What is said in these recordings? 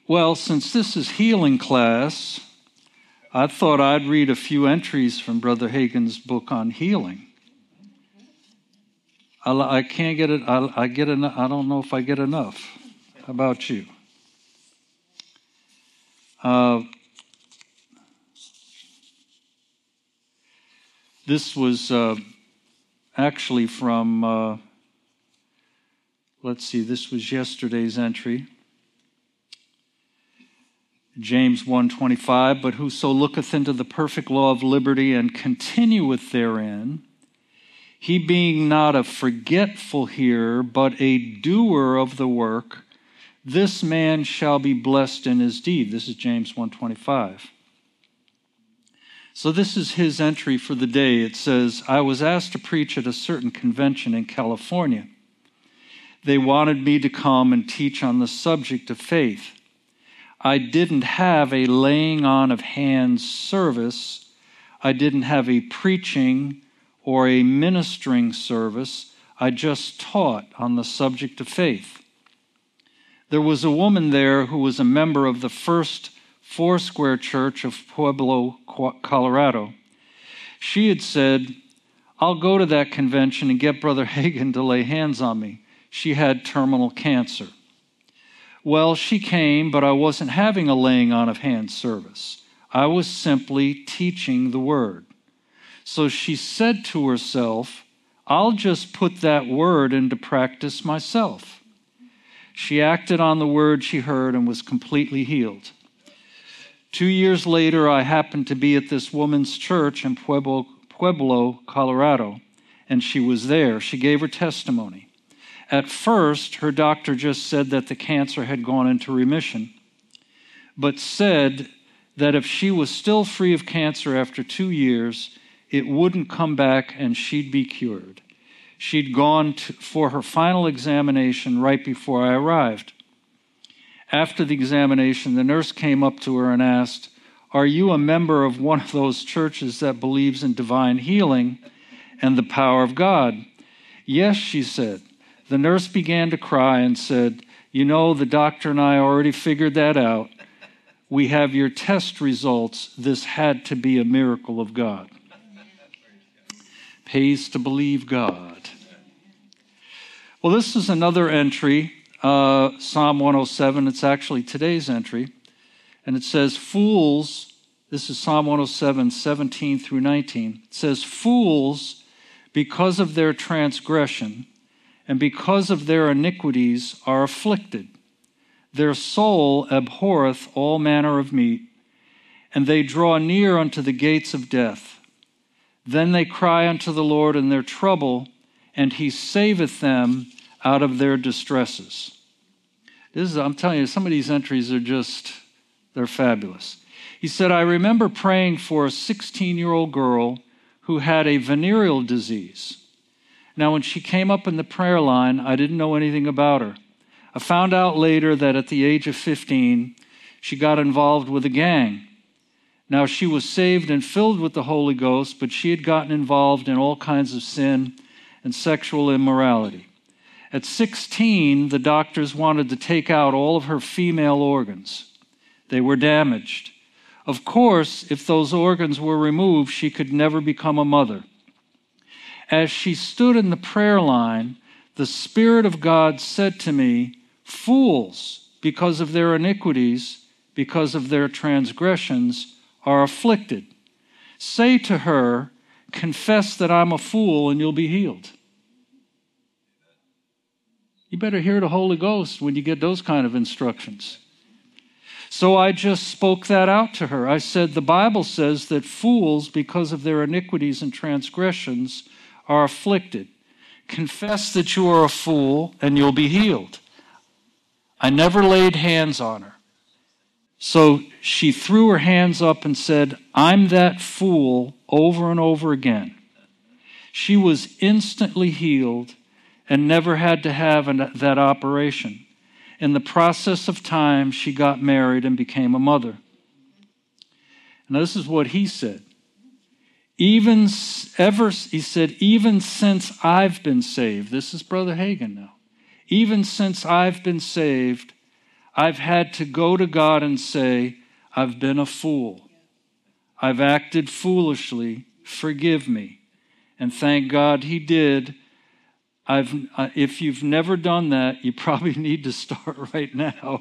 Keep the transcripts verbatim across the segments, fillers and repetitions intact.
Well, since this is healing class, I thought I'd read a few entries from Brother Hagin's book on healing. I, I can't get it. I, I get enough. I don't know if I get enough. How about you? Uh, this was uh, actually from. Uh, let's see. This was yesterday's entry. James one twenty-five, but whoso looketh into the perfect law of liberty and continueth therein, he being not a forgetful hearer, but a doer of the work, this man shall be blessed in his deed. This is James one twenty-five. So this is his entry for the day. It says, I was asked to preach at a certain convention in California. They wanted me to come and teach on the subject of faith. I didn't have a laying on of hands service. I didn't have a preaching or a ministering service. I just taught on the subject of faith. There was a woman there who was a member of the First Foursquare Church of Pueblo, Colorado. She had said, I'll go to that convention and get Brother Hagin to lay hands on me. She had terminal cancer. Well, she came, but I wasn't having a laying on of hands service. I was simply teaching the word. So she said to herself, I'll just put that word into practice myself. She acted on the word she heard and was completely healed. Two years later, I happened to be at this woman's church in Pueblo, Pueblo, Colorado, and she was there. She gave her testimony. At first, her doctor just said that the cancer had gone into remission, but said that if she was still free of cancer after two years, it wouldn't come back and she'd be cured. She'd gone to, for her final examination right before I arrived. After the examination, the nurse came up to her and asked, are you a member of one of those churches that believes in divine healing and the power of God? Yes, she said. The nurse began to cry and said, you know, the doctor and I already figured that out. We have your test results. This had to be a miracle of God. Pays to believe God. Well, this is another entry, uh, Psalm one oh seven. It's actually today's entry. And it says, fools, this is Psalm one oh seven, seventeen through nineteen. It says, fools, because of their transgression, and because of their iniquities are afflicted. Their soul abhorreth all manner of meat, and they draw near unto the gates of death. Then they cry unto the Lord in their trouble, and he saveth them out of their distresses. This is, I'm telling you, some of these entries are just, they're fabulous. He said, I remember praying for a sixteen-year-old girl who had a venereal disease. Now, when she came up in the prayer line, I didn't know anything about her. I found out later that at the age of fifteen, she got involved with a gang. Now, she was saved and filled with the Holy Ghost, but she had gotten involved in all kinds of sin and sexual immorality. At sixteen, the doctors wanted to take out all of her female organs. They were damaged. Of course, if those organs were removed, she could never become a mother. As she stood in the prayer line, the Spirit of God said to me, fools, because of their iniquities, because of their transgressions, are afflicted. Say to her, confess that I'm a fool and you'll be healed. You better hear the Holy Ghost when you get those kind of instructions. So I just spoke that out to her. I said, the Bible says that fools, because of their iniquities and transgressions, are afflicted. Confess that you are a fool and you'll be healed. I never laid hands on her. So she threw her hands up and said, I'm that fool, over and over again. She was instantly healed and never had to have an, that operation. In the process of time, she got married and became a mother. Now, this is what he said. Even ever, he said, even since I've been saved, this is Brother Hagin now, even since I've been saved, I've had to go to God and say, I've been a fool. I've acted foolishly. Forgive me. And thank God he did. I've, uh, if you've never done that, you probably need to start right now.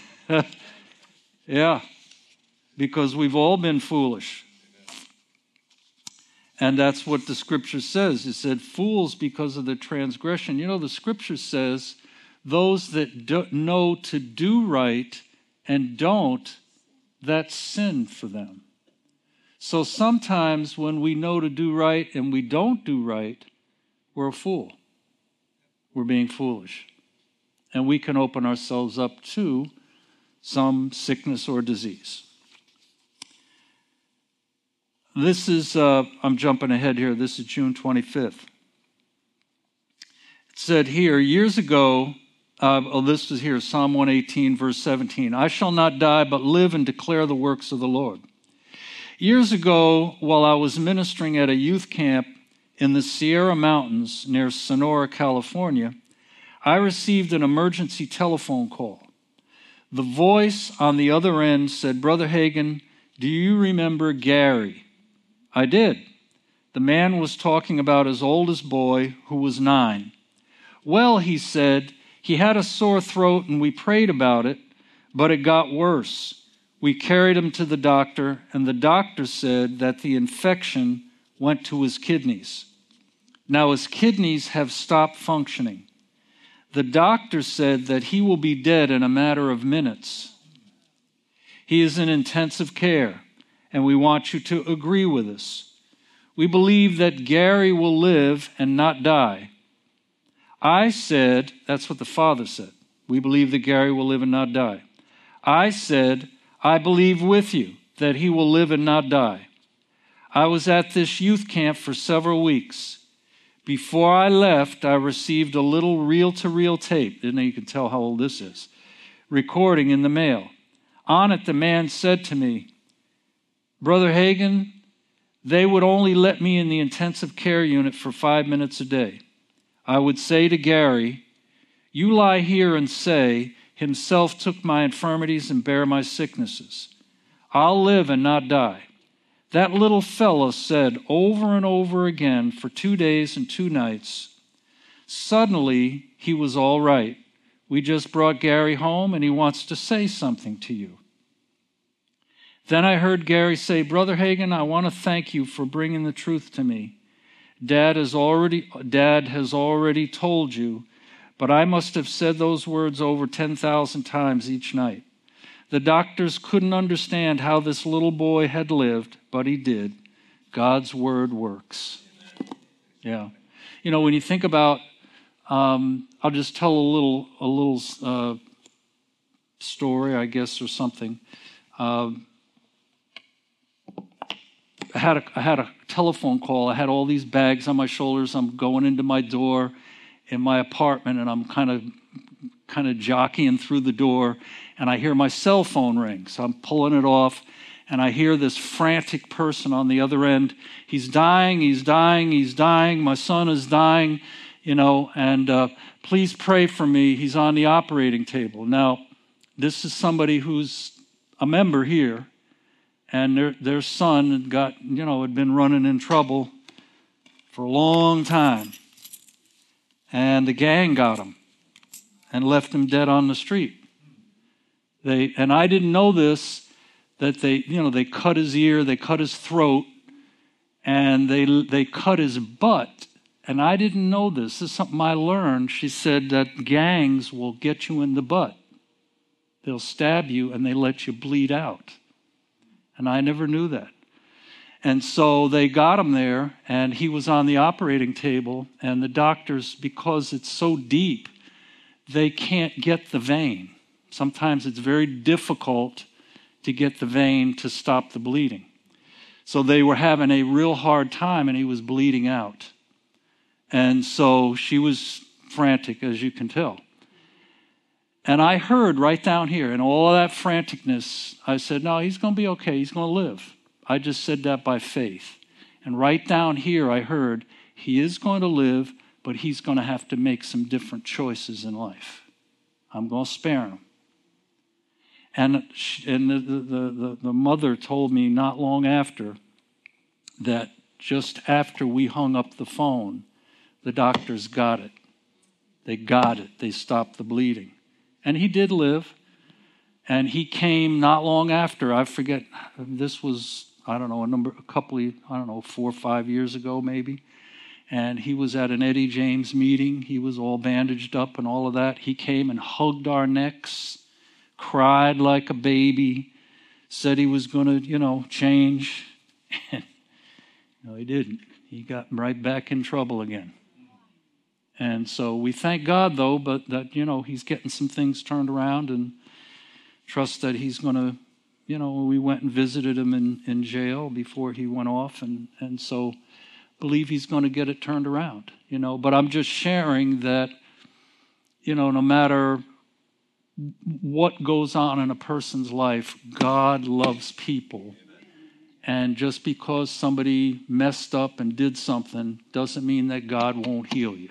Yeah, because we've all been foolish. And that's what the scripture says. It said, fools because of the transgression. You know, the scripture says, those that do, know to do right and don't, that's sin for them. So sometimes when we know to do right and we don't do right, we're a fool. We're being foolish. And we can open ourselves up to some sickness or disease. This is, uh, I'm jumping ahead here, this is June twenty-fifth. It said here, years ago, uh, oh, this was here, Psalm one eighteen, verse seventeen, I shall not die, but live and declare the works of the Lord. Years ago, while I was ministering at a youth camp in the Sierra Mountains near Sonora, California, I received an emergency telephone call. The voice on the other end said, Brother Hagin, do you remember Gary? I did. The man was talking about his oldest boy, who was nine. Well, he said, he had a sore throat and we prayed about it, but it got worse. We carried him to the doctor, and the doctor said that the infection went to his kidneys. Now his kidneys have stopped functioning. The doctor said that he will be dead in a matter of minutes. He is in intensive care, and we want you to agree with us. We believe that Gary will live and not die. I said, that's what the father said, we believe that Gary will live and not die. I said, I believe with you that he will live and not die. I was at this youth camp for several weeks. Before I left, I received a little reel-to-reel tape, and you can tell how old this is, recording in the mail. On it, the man said to me, Brother Hagin, they would only let me in the intensive care unit for five minutes a day. I would say to Gary, you lie here and say, himself took my infirmities and bare my sicknesses. I'll live and not die. That little fellow said over and over again for two days and two nights. Suddenly, he was all right. We just brought Gary home and he wants to say something to you. Then I heard Gary say, Brother Hagin, I want to thank you for bringing the truth to me. Dad has already, Dad has already told you, but I must have said those words over ten thousand times each night. The doctors couldn't understand how this little boy had lived, but he did. God's word works. Yeah. You know, when you think about, um, I'll just tell a little, a little uh, story, I guess, or something. Uh, I had a, I had a telephone call. I had all these bags on my shoulders. I'm going into my door in my apartment, and I'm kind of kind of jockeying through the door, and I hear my cell phone ring. So I'm pulling it off, and I hear this frantic person on the other end. He's dying, he's dying, he's dying. My son is dying, you know, and uh, please pray for me. He's on the operating table. Now, this is somebody who's a member here, and their their son had got, you know, had been running in trouble for a long time. And the gang got him and left him dead on the street. They and I didn't know this, that they, you know, they cut his ear, they cut his throat, and they they cut his butt. And I didn't know this. This is something I learned. She said that gangs will get you in the butt. They'll stab you and they let you bleed out. And I never knew that. And so they got him there, and he was on the operating table, and the doctors, because it's so deep, they can't get the vein. Sometimes it's very difficult to get the vein to stop the bleeding. So they were having a real hard time, and he was bleeding out. And so she was frantic, as you can tell. And I heard right down here, in all of that franticness, I said, no, he's going to be okay. He's going to live. I just said that by faith. And right down here, I heard, he is going to live, but he's going to have to make some different choices in life. I'm going to spare him. And, she, and the, the, the, the mother told me not long after that just after we hung up the phone, the doctors got it. They got it. They stopped the bleeding. And he did live. And he came not long after. I forget, this was, I don't know, a number, a couple of, I don't know, four or five years ago maybe. And he was at an Eddie James meeting. He was all bandaged up and all of that. He came and hugged our necks, cried like a baby, said he was going to, you know, change. And no, he didn't. He got right back in trouble again. And so we thank God, though, but that, you know, he's getting some things turned around, and trust that he's going to, you know, we went and visited him in, in jail before he went off, and, and so believe he's going to get it turned around, you know. But I'm just sharing that, you know, no matter what goes on in a person's life, God loves people. And just because somebody messed up and did something doesn't mean that God won't heal you.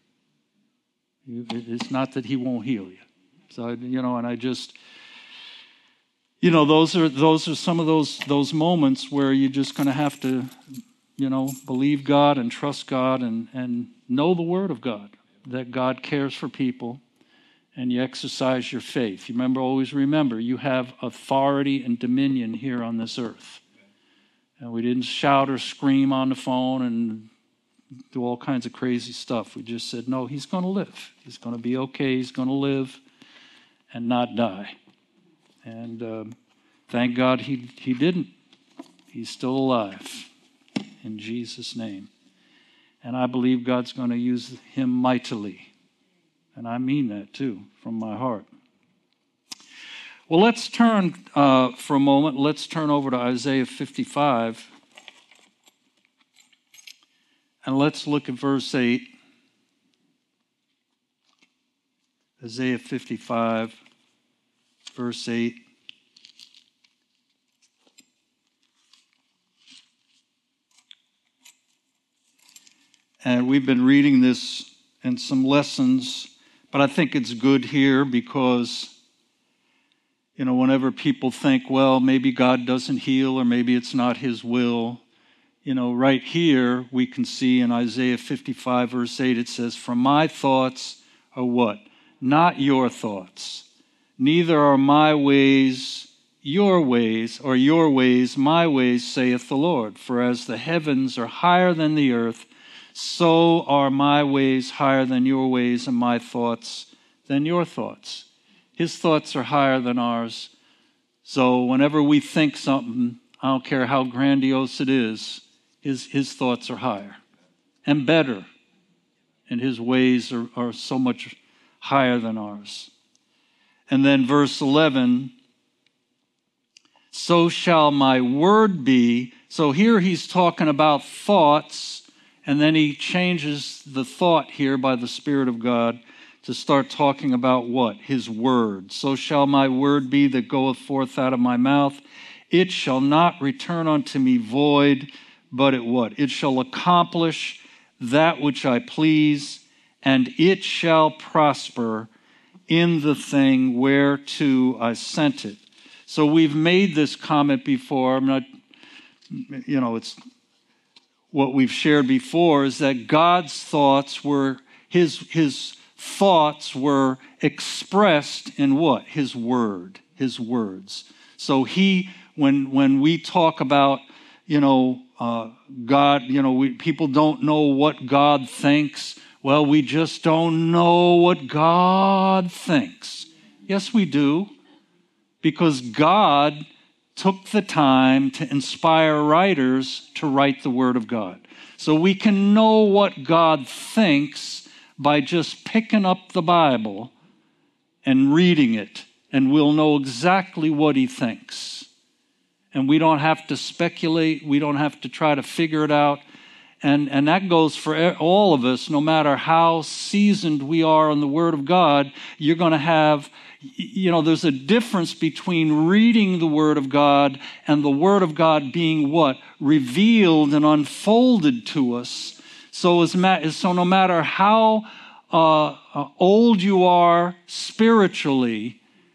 It's not that he won't heal you. So, you know, and I just, you know, those are those are some of those those moments where you're just going to have to, you know, believe God and trust God and, and know the Word of God, that God cares for people, and you exercise your faith. You remember, always remember, you have authority and dominion here on this earth. And we didn't shout or scream on the phone and do all kinds of crazy stuff. We just said, no, he's going to live. He's going to be okay. He's going to live and not die. And um, thank God he, he didn't. He's still alive in Jesus' name. And I believe God's going to use him mightily. And I mean that too, from my heart. Well, let's turn uh, for a moment. Let's turn over to Isaiah fifty-five. And let's look at verse eight. Isaiah fifty-five, verse eight. And we've been reading this in some lessons, but I think it's good here because, you know, whenever people think, well, maybe God doesn't heal or maybe it's not his will, you know, right here we can see in Isaiah fifty-five, verse eight, it says, for my thoughts are what? Not your thoughts. Neither are my ways your ways, or your ways my ways, saith the Lord. For as the heavens are higher than the earth, so are my ways higher than your ways, and my thoughts than your thoughts. His thoughts are higher than ours. So whenever we think something, I don't care how grandiose it is, his, his thoughts are higher and better. And his ways are, are so much higher than ours. And then verse eleven, so shall my word be. So here he's talking about thoughts, and then he changes the thought here by the Spirit of God to start talking about what? His word. So shall my word be that goeth forth out of my mouth. It shall not return unto me void, but it what? It shall accomplish that which I please, and it shall prosper in the thing whereto I sent it. So we've made this comment before. I'm not, you know, it's what we've shared before is that God's thoughts were, his, his thoughts were expressed in what? His word, his words. So he, when, when we talk about, you know, uh, God, you know, we, people don't know what God thinks. Well, we just don't know what God thinks. Yes, we do. Because God took the time to inspire writers to write the Word of God. So we can know what God thinks by just picking up the Bible and reading it, and we'll know exactly what he thinks. And we don't have to speculate. We don't have to try to figure it out. And, and that goes for all of us, no matter how seasoned we are in the Word of God. You're going to have, you know, there's a difference between reading the Word of God and the Word of God being what? Revealed and unfolded to us. So, as ma- so no matter how uh, uh, old you are spiritually,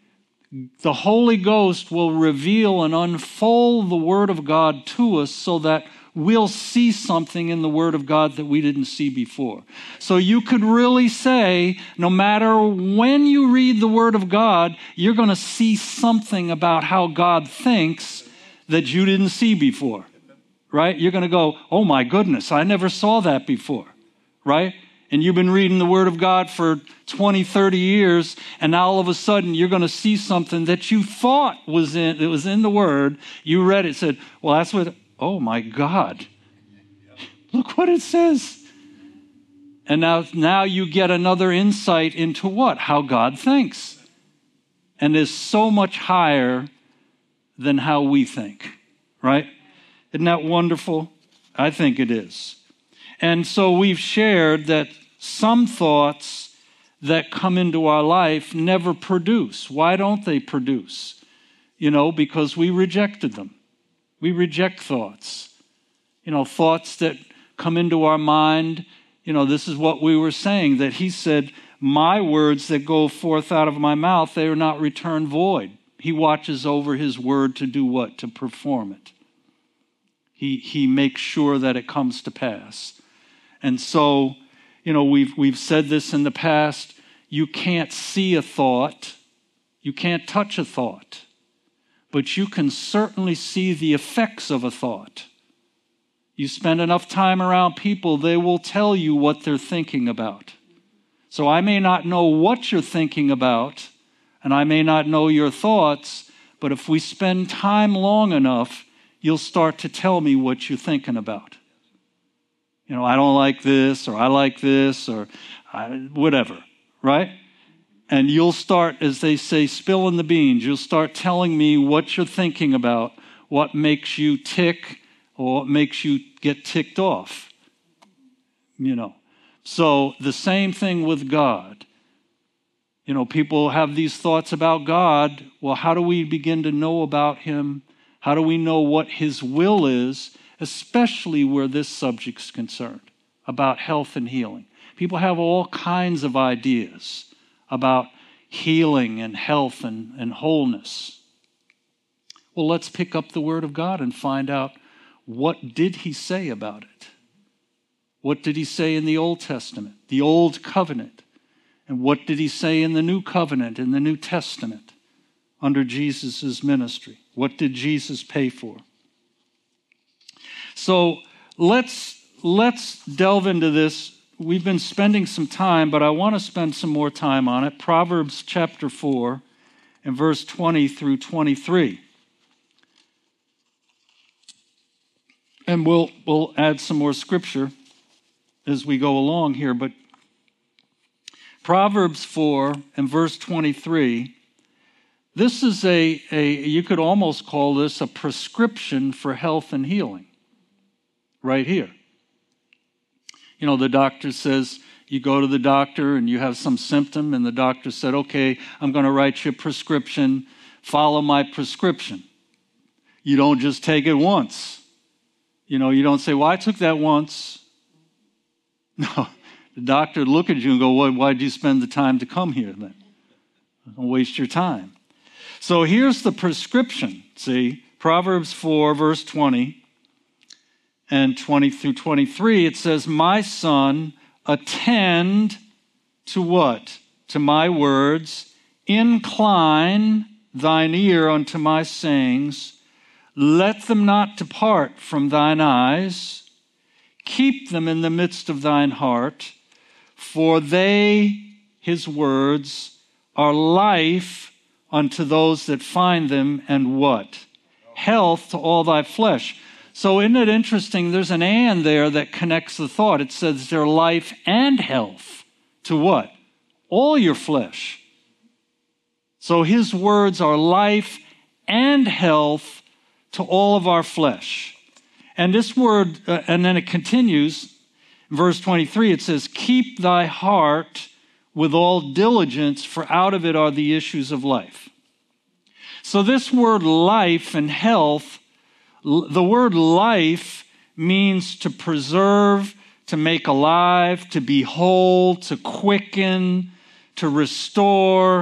The Holy Ghost will reveal and unfold the Word of God to us so that we'll see something in the Word of God that we didn't see before. So you could really say, no matter when you read the Word of God, you're going to see something about how God thinks that you didn't see before, right? You're going to go, oh my goodness, I never saw that before, right? And you've been reading the Word of God for twenty, thirty years, and now all of a sudden you're going to see something that you thought was in, it was in the Word. You read it, said, well, that's what, oh my God, look what it says. And now, now you get another insight into what? How God thinks. And is so much higher than how we think, right? Isn't that wonderful? I think it is. And so we've shared that some thoughts that come into our life never produce. Why don't they produce? You know, because we rejected them. We reject thoughts. You know, thoughts that come into our mind. You know, this is what we were saying, that he said, my words that go forth out of my mouth, they are not returned void. He watches over his word to do what? To perform it. He, he makes sure that it comes to pass. And so, you know, we've, we've said this in the past, you can't see a thought, you can't touch a thought, but you can certainly see the effects of a thought. You spend enough time around people, they will tell you what they're thinking about. So I may not know what you're thinking about, and I may not know your thoughts, but if we spend time long enough, you'll start to tell me what you're thinking about. You know, I don't like this, or I like this, or I, whatever, right? And you'll start, as they say, spilling the beans. You'll start telling me what you're thinking about, what makes you tick, or what makes you get ticked off. You know, so the same thing with God. You know, people have these thoughts about God. Well, how do we begin to know about him? How do we know what his will is, especially where this subject's concerned, about health and healing? People have all kinds of ideas about healing and health and, and wholeness. Well, let's pick up the Word of God and find out, what did he say about it? What did he say in the Old Testament, the Old Covenant? And what did he say in the New Covenant, in the New Testament, under Jesus' ministry? What did Jesus pay for? So let's, let's delve into this. We've been spending some time, but I want to spend some more time on it. Proverbs chapter four and verse twenty through twenty-three. And we'll, we'll add some more scripture as we go along here, but Proverbs four and verse twenty-three, this is a, a, you could almost call this a prescription for health and healing, right here. You know, the doctor says, you go to the doctor and you have some symptom, and the doctor said, okay, I'm going to write you a prescription, follow my prescription. You don't just take it once. You know, you don't say, well, I took that once. No. The doctor would look at you and go, well, why did you spend the time to come here then? Don't waste your time. So here's the prescription. See, Proverbs four, verse twenty and twenty through twenty-three, it says, my son, attend to what? To my words. Incline thine ear unto my sayings. Let them not depart from thine eyes. Keep them in the midst of thine heart. For they, his words, are life unto those that find them, and what? Health to all thy flesh. So isn't it interesting? There's an and there that connects the thought. It says they're life and health to what? All your flesh. So his words are life and health to all of our flesh. And this word, uh, and then it continues, verse twenty-three, it says, keep thy heart with all diligence, for out of it are the issues of life. So this word life and health, the word life means to preserve, to make alive, to be whole, to quicken, to restore,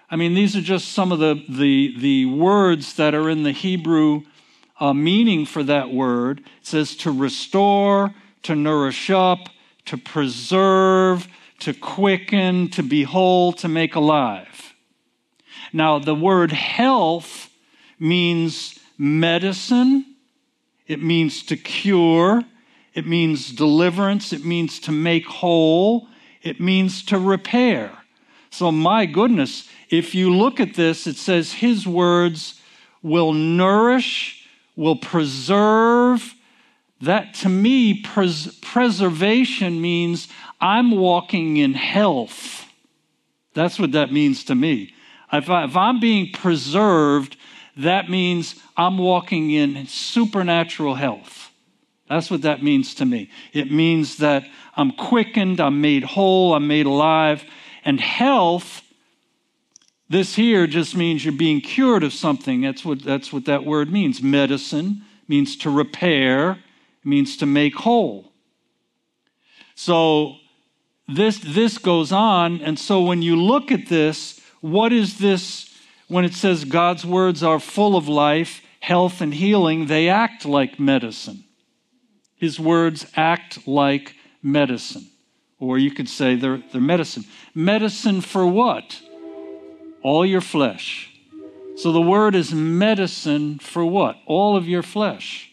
I mean, these are just some of the, the, the words that are in the Hebrew uh, meaning for that word. It says to restore, to nourish up, to preserve, to quicken, to be whole, to make alive. Now, the word health means medicine. It means to cure. It means deliverance. It means to make whole. It means to repair. So my goodness, if you look at this, it says his words will nourish, will preserve. That to me, pres- preservation means I'm walking in health. That's what that means to me. If, I, if I'm being preserved, that means I'm walking in supernatural health. That's what that means to me. It means that I'm quickened, I'm made whole, I'm made alive. And health, this here just means you're being cured of something. That's what, that's what that word means. Medicine means to repair, means to make whole. So this, this goes on. And so when you look at this, what is this? When it says God's words are full of life, health, and healing, they act like medicine. His words act like medicine. Or you could say they're, they're medicine. Medicine for what? All your flesh. So the word is medicine for what? All of your flesh.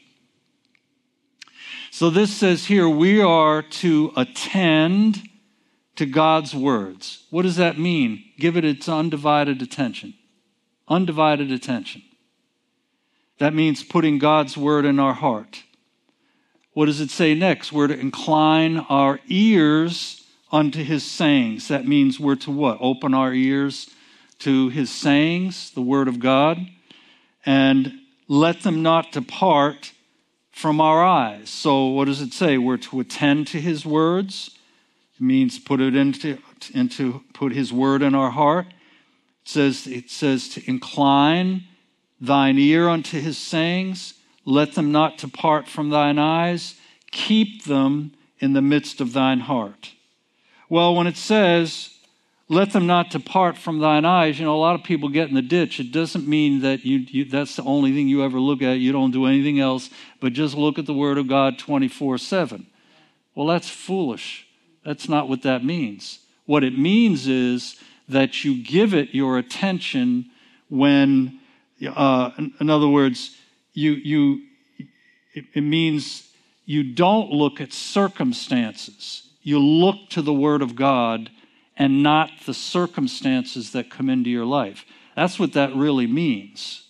So this says here, we are to attend to God's words. What does that mean? Give it its undivided attention. Undivided attention. That means putting God's word in our heart. What does it say next? We're to incline our ears unto his sayings. That means we're to what? Open our ears to his sayings, the word of God, and let them not depart from our eyes. So what does it say? We're to attend to his words. It means put it into, into put his word in our heart. It says, it says to incline thine ear unto his sayings. Let them not depart from thine eyes. Keep them in the midst of thine heart. Well, when it says, let them not depart from thine eyes, you know, a lot of people get in the ditch. It doesn't mean that you, you that's the only thing you ever look at. You don't do anything else, but just look at the word of God twenty-four seven. Well, that's foolish. That's not what that means. What it means is that you give it your attention when, uh, in, in other words, You, you, it means you don't look at circumstances. You look to the Word of God and not the circumstances that come into your life. That's what that really means.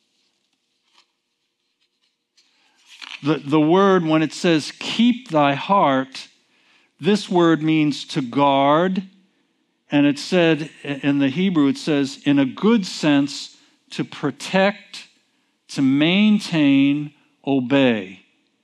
The, the word, when it says keep thy heart, this word means to guard. And it said, in the Hebrew, it says, in a good sense, to protect, to maintain, obey,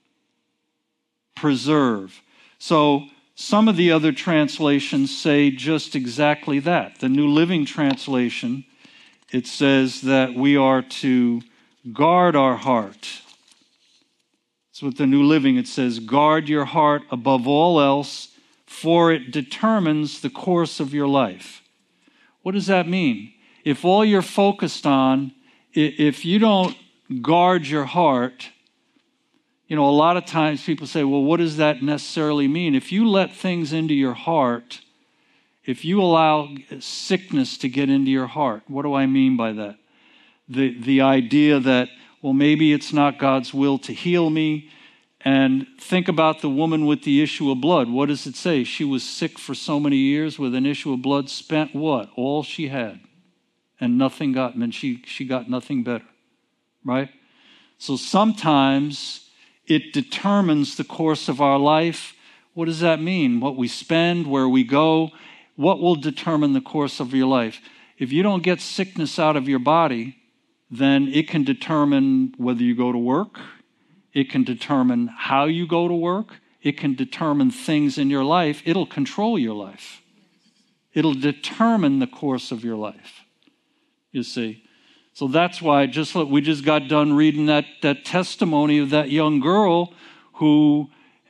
preserve. So some of the other translations say just exactly that. The New Living Translation, it says that we are to guard our heart. That's what the New Living, it says, guard your heart above all else, for it determines the course of your life. What does that mean? If all you're focused on, if you don't guard your heart, you know, a lot of times people say, well, what does that necessarily mean? If you let things into your heart, if you allow sickness to get into your heart, what do I mean by that? The, the idea that, well, maybe it's not God's will to heal me. And think about the woman with the issue of blood. What does it say? She was sick for so many years with an issue of blood, spent what? All she had. And nothing got, and she, she got nothing better. Right? So sometimes it determines the course of our life. What does that mean? What we spend, where we go, what will determine the course of your life? If you don't get sickness out of your body, then it can determine whether you go to work. It can determine how you go to work. It can determine things in your life. It'll control your life. It'll determine the course of your life, you see. So that's why just look, we just got done reading that, that testimony of that young girl who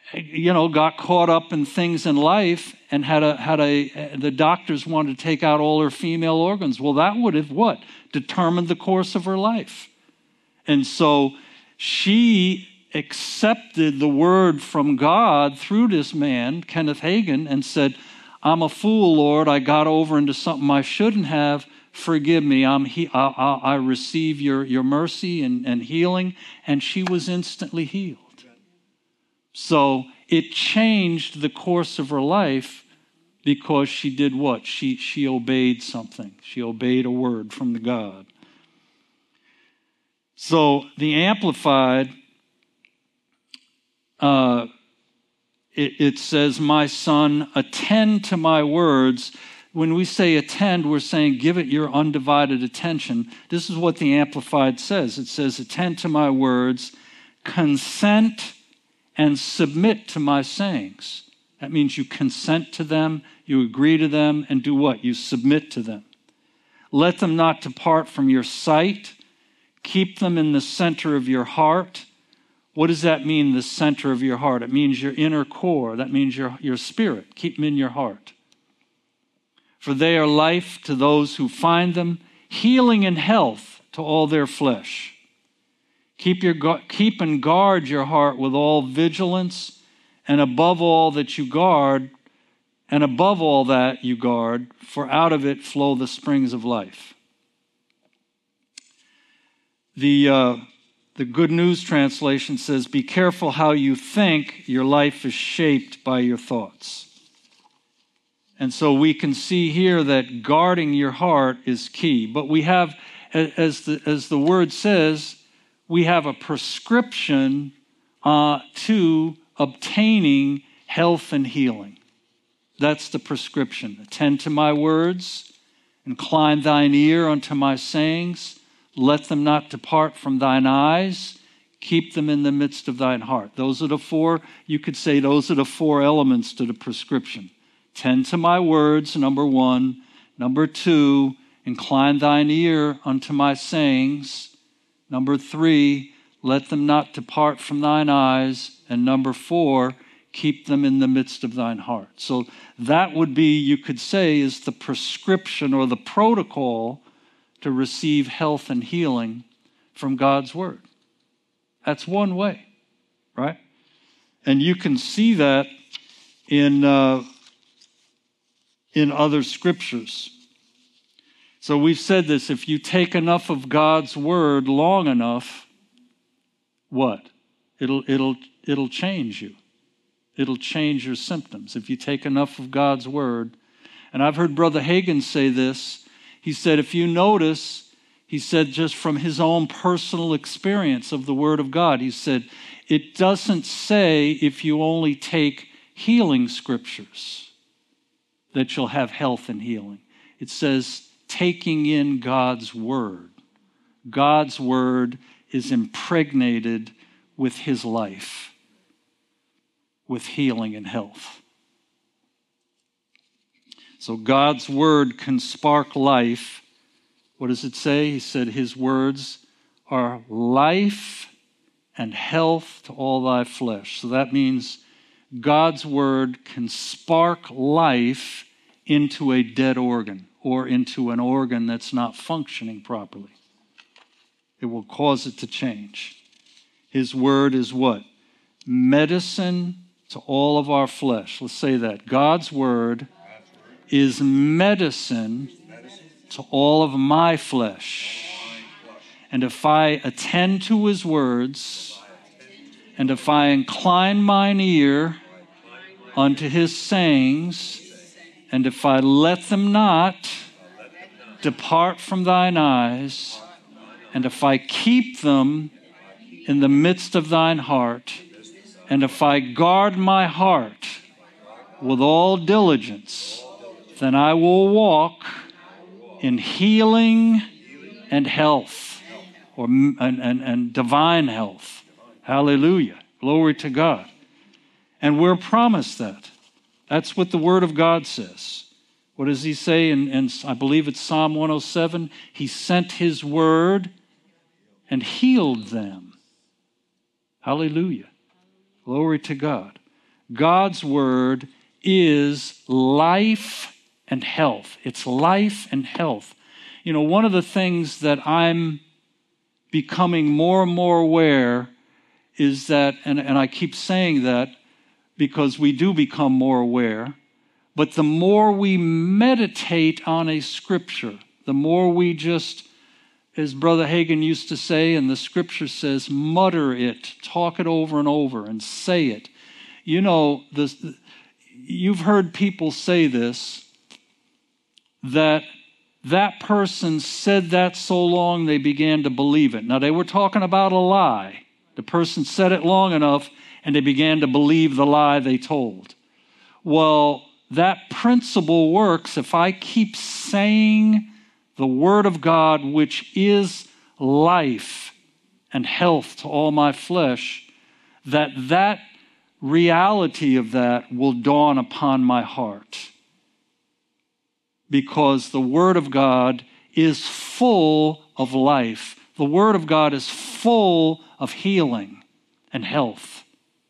you know, got caught up in things in life and had a, had a, the doctors wanted to take out all her female organs. Well, that would have what? Determined the course of her life. And so she accepted the word from God through this man, Kenneth Hagin, and said, I'm a fool, Lord. I got over into something I shouldn't have. Forgive me. I'm he, I, I, I receive your, your mercy and, and healing. And she was instantly healed. So it changed the course of her life because she did what? She, she obeyed something. She obeyed a word from the God. So the Amplified, uh, it, it says, my son, attend to my words. When we say attend, we're saying give it your undivided attention. This is what the Amplified says. It says, attend to my words, consent and submit to my sayings. That means you consent to them, you agree to them, and do what? You submit to them. Let them not depart from your sight. Keep them in the center of your heart. What does that mean, the center of your heart? It means your inner core. That means your, your spirit. Keep them in your heart. For they are life to those who find them, healing and health to all their flesh. Keep, your, keep and guard your heart with all vigilance, and above all that you guard, and above all that you guard, for out of it flow the springs of life. The, uh, the Good News Translation says, be careful how you think. Your life is shaped by your thoughts. And so we can see here that guarding your heart is key. But we have, as the, as the word says, we have a prescription uh, to obtaining health and healing. That's the prescription. Attend to my words, incline thine ear unto my sayings, let them not depart from thine eyes, keep them in the midst of thine heart. Those are the four, you could say those are the four elements to the prescription. Tend to my words, number one. Number two, incline thine ear unto my sayings. Number three, let them not depart from thine eyes. And number four, keep them in the midst of thine heart. So that would be, you could say, is the prescription or the protocol to receive health and healing from God's word. That's one way, right? And you can see that in, uh, in other scriptures. So we've said this, if you take enough of God's word long enough, what? It'll, it'll, it'll change you. It'll change your symptoms if you take enough of God's word. And I've heard Brother Hagin say this. He said, if you notice, he said just from his own personal experience of the word of God, he said, it doesn't say if you only take healing scriptures that you'll have health and healing. It says taking in God's word. God's word is impregnated with his life, with healing and health. So God's word can spark life. What does it say? He said his words are life and health to all thy flesh. So that means God's word can spark life into a dead organ or into an organ that's not functioning properly. It will cause it to change. His word is what? Medicine to all of our flesh. Let's say that. God's word is medicine to all of my flesh. And if I attend to his words, and if I incline mine ear unto his sayings, and if I let them not depart from thine eyes, and if I keep them in the midst of thine heart, and if I guard my heart with all diligence, then I will walk in healing and health, or and, and, and divine health. Hallelujah. Glory to God. And we're promised that. That's what the Word of God says. What does he say? And, and I believe it's Psalm one oh seven. He sent his word and healed them. Hallelujah. Glory to God. God's word is life and health. It's life and health. You know, one of the things that I'm becoming more and more aware is that, and, and I keep saying that because we do become more aware, but the more we meditate on a scripture, the more we just, as Brother Hagin used to say, and the scripture says, mutter it, talk it over and over, and say it. You know, this, you've heard people say this, that that person said that so long they began to believe it. Now, they were talking about a lie. The person said it long enough, and they began to believe the lie they told. Well, that principle works if I keep saying the word of God, which is life and health to all my flesh, that that reality of that will dawn upon my heart. Because the word of God is full of life. The word of God is full of healing and health.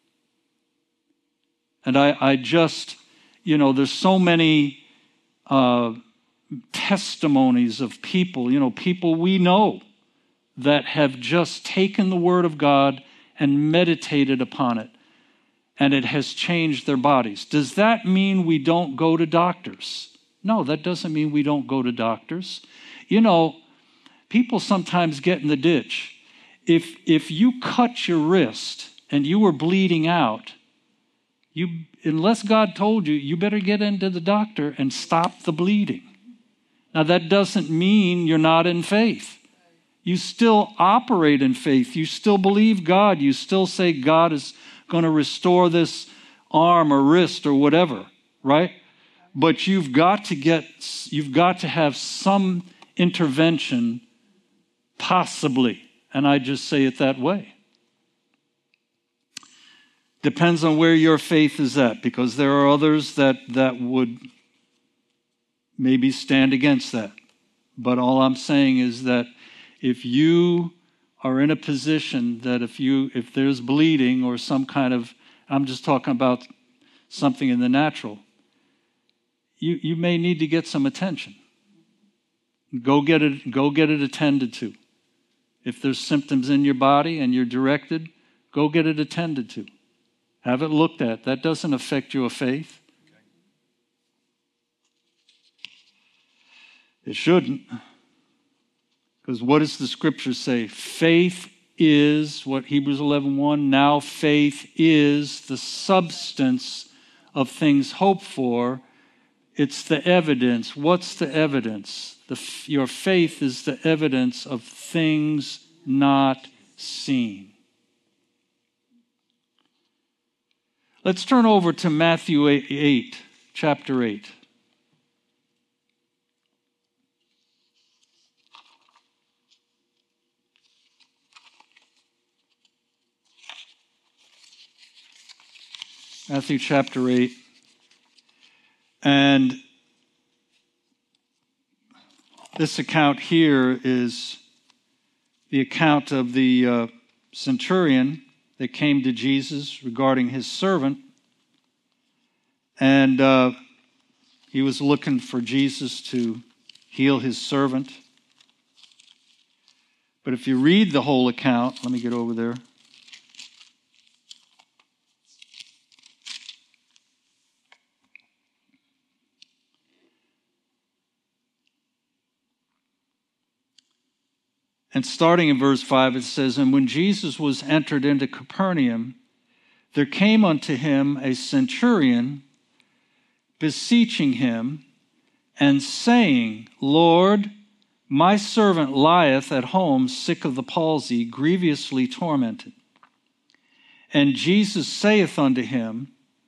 And I, I just, you know, there's so many uh, testimonies of people, you know, people we know that have just taken the word of God and meditated upon it, and it has changed their bodies. Does that mean we don't go to doctors? No, that doesn't mean we don't go to doctors. You know, people sometimes get in the ditch. If if you cut your wrist and you were bleeding out, you unless God told you, you better get into the doctor and stop the bleeding. Now, that doesn't mean you're not in faith. You still operate in faith. You still believe God. You still say God is going to restore this arm or wrist or whatever, right? But you've got to get, you've got to have some intervention, possibly. And I just say it that way. Depends on where your faith is at, because there are others that, that would maybe stand against that. But all I'm saying is that if you are in a position that if you if there's bleeding or some kind of, I'm just talking about something in the natural, you, you may need to get some attention. Go get it, go get it attended to. If there's symptoms in your body and you're directed, go get it attended to. Have it looked at. That doesn't affect your faith. It shouldn't. Because what does the scripture say? Faith is, what Hebrews eleven one, now faith is the substance of things hoped for. It's the evidence. What's the evidence? The, your faith is the evidence of things not seen. Let's turn over to Matthew eight, chapter eight. Matthew chapter eight. And this account here is the account of the uh, centurion that came to Jesus regarding his servant. And uh, he was looking for Jesus to heal his servant. But if you read the whole account, let me get over there. And starting in verse five, it says, And when Jesus was entered into Capernaum, there came unto him a centurion, beseeching him, and saying, Lord, my servant lieth at home sick of the palsy, grievously tormented. And Jesus saith unto him,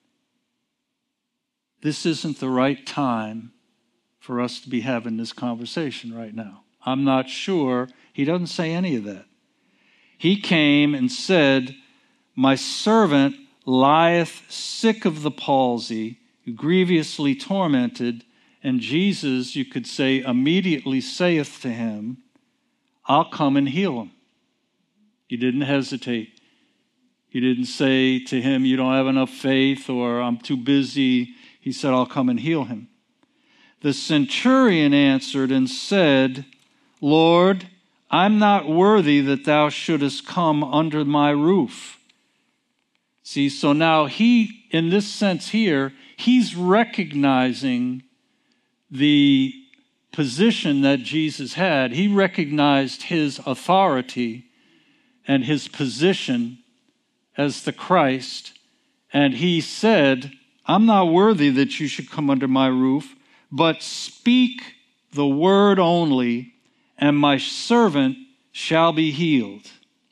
this isn't the right time for us to be having this conversation right now. I'm not sure. He doesn't say any of that. He came and said, my servant lieth sick of the palsy, grievously tormented. And Jesus, you could say, immediately saith to him, I'll come and heal him. He didn't hesitate. He didn't say to him, you don't have enough faith, or I'm too busy. He said, I'll come and heal him. The centurion answered and said, Lord, I'm not worthy that thou shouldest come under my roof. See, so now he, in this sense here, he's recognizing the position that Jesus had. He recognized his authority and his position as the Christ, and he said, I'm not worthy that you should come under my roof, but speak the word only, and my servant shall be healed.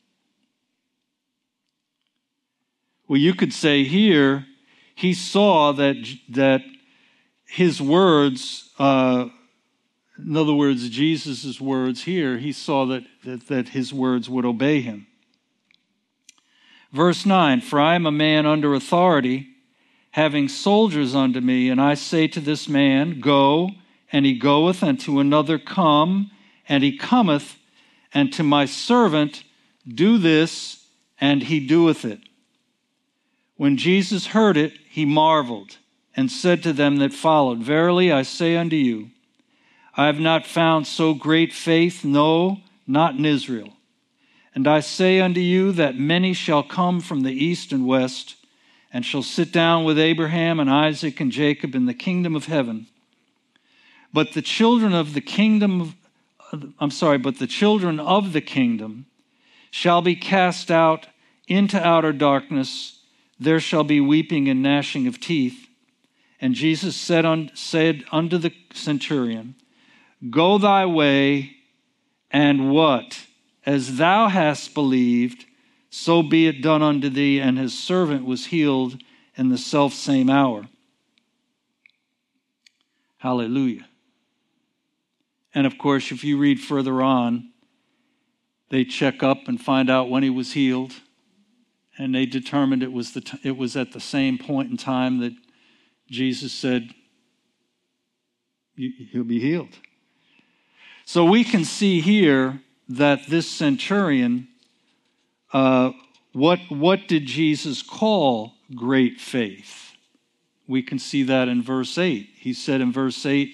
Well, you could say here, he saw that, that his words, uh, in other words, Jesus' words here, he saw that, that, that his words would obey him. Verse nine, for I am a man under authority, having soldiers unto me, and I say to this man, go, and he goeth, and to another, come, and he cometh, and to my servant, do this, and he doeth it. When Jesus heard it, he marveled, and said to them that followed, verily I say unto you, I have not found so great faith, no, not in Israel. And I say unto you that many shall come from the east and west, and shall sit down with Abraham and Isaac and Jacob in the kingdom of heaven. But the children of the kingdom, of, I'm sorry, but the children of the kingdom shall be cast out into outer darkness. There shall be weeping and gnashing of teeth. And Jesus said, un, said unto the centurion, go thy way, and what? As thou hast believed, so be it done unto thee. And his servant was healed in the selfsame hour. Hallelujah. And of course, if you read further on, they check up and find out when he was healed. And they determined it was, the t- it was at the same point in time that Jesus said, he'll be healed. So we can see here that this centurion, uh, what, what did Jesus call great faith? We can see that in verse eight. He said in verse eight,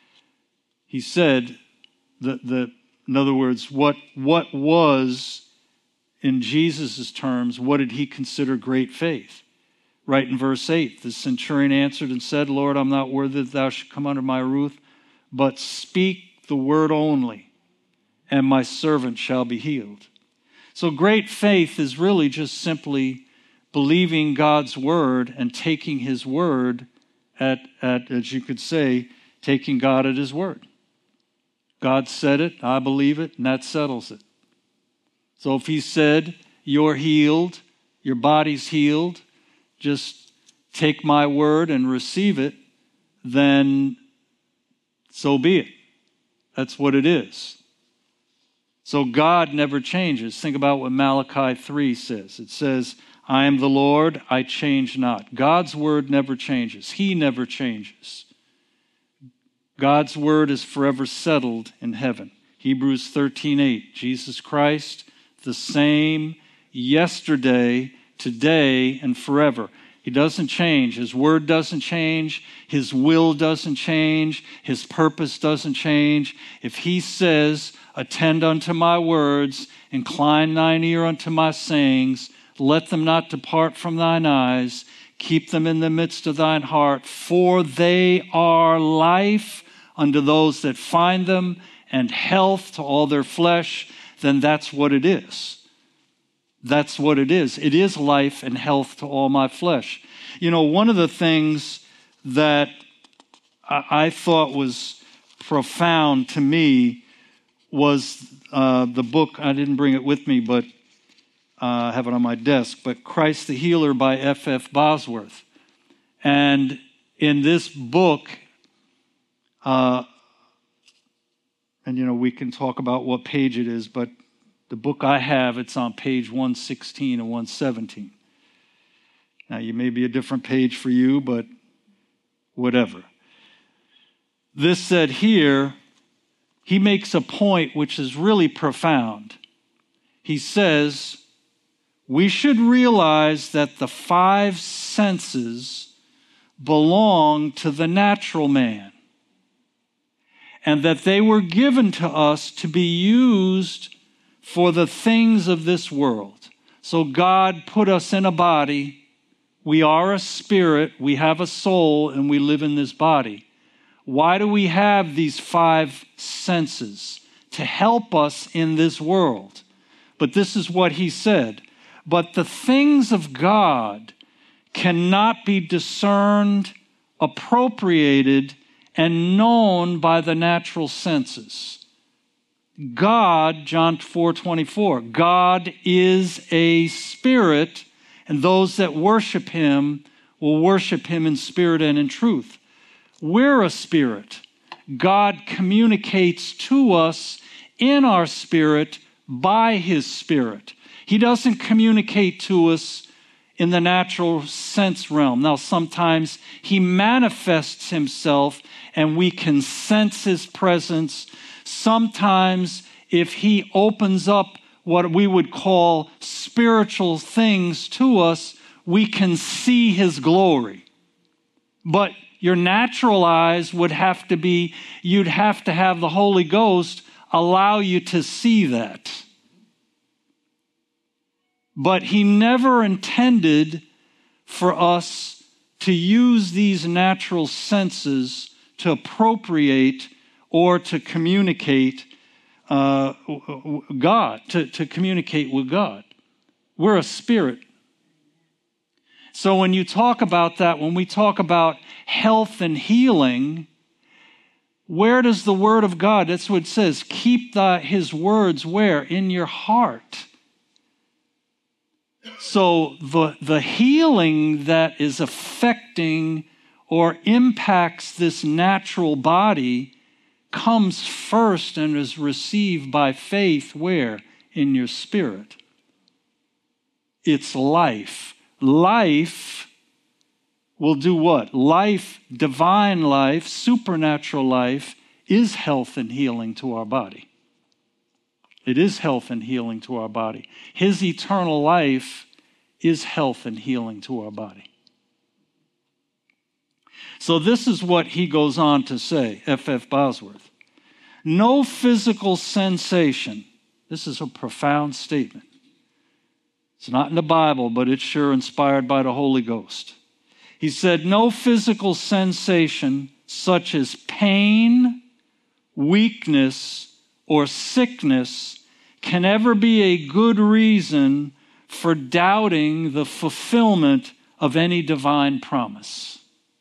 he said, that, that, in other words, what, what was, in Jesus' terms, what did he consider great faith? Right in verse eight, the centurion answered and said, Lord, I'm not worthy that thou should come under my roof, but speak the word only, and my servant shall be healed. So great faith is really just simply believing God's word and taking his word at, at, as you could say, taking God at his word. God said it, I believe it, and that settles it. So if he said, you're healed, your body's healed, just take my word and receive it, then so be it. That's what it is. So God never changes. Think about what Malachi three says. It says, I am the Lord, I change not. God's word never changes. He never changes. God's word is forever settled in heaven. Hebrews thirteen eight, Jesus Christ, the same yesterday, today, and forever. He doesn't change. His word doesn't change. His will doesn't change. His purpose doesn't change. If he says, attend unto my words, incline thine ear unto my sayings, let them not depart from thine eyes, keep them in the midst of thine heart, for they are life unto those that find them, and health to all their flesh, then that's what it is. That's what it is. It is life and health to all my flesh. You know, one of the things that I thought was profound to me was uh, the book, I didn't bring it with me, but uh, I have it on my desk, but Christ the Healer by F F Bosworth. And in this book, uh, and you know, we can talk about what page it is, but the book I have, it's on page one sixteen and one seventeen. Now, you may be a different page for you, but whatever. This said here, he makes a point which is really profound. He says, we should realize that the five senses belong to the natural man, and that they were given to us to be used for the things of this world. So God put us in a body. We are a spirit, we have a soul, and we live in this body. Why do we have these five senses? To help us in this world. But this is what he said. But the things of God cannot be discerned, appropriated, and known by the natural senses. God, John four twenty-four, God is a spirit, and those that worship him will worship him in spirit and in truth. We're a spirit. God communicates to us in our spirit by his spirit. He doesn't communicate to us in the natural sense realm. Now, sometimes he manifests himself and we can sense his presence. Sometimes if he opens up what we would call spiritual things to us, we can see his glory. But your natural eyes would have to be, you'd have to have the Holy Ghost allow you to see that. But he never intended for us to use these natural senses to appropriate or to communicate uh, God, to, to communicate with God. We're a spirit. So when you talk about that, when we talk about health and healing, where does the word of God, that's what it says, keep the, his words where? In your heart. So the, the healing that is affecting or impacts this natural body comes first and is received by faith where? In your spirit. It's life. Life will do what? Life, divine life, supernatural life, is health and healing to our body. It is health and healing to our body. His eternal life is health and healing to our body. So this is what he goes on to say, F F Bosworth. No physical sensation. This is a profound statement. It's not in the Bible, but it's sure inspired by the Holy Ghost. He said, no physical sensation such as pain, weakness, or sickness can ever be a good reason for doubting the fulfillment of any divine promise.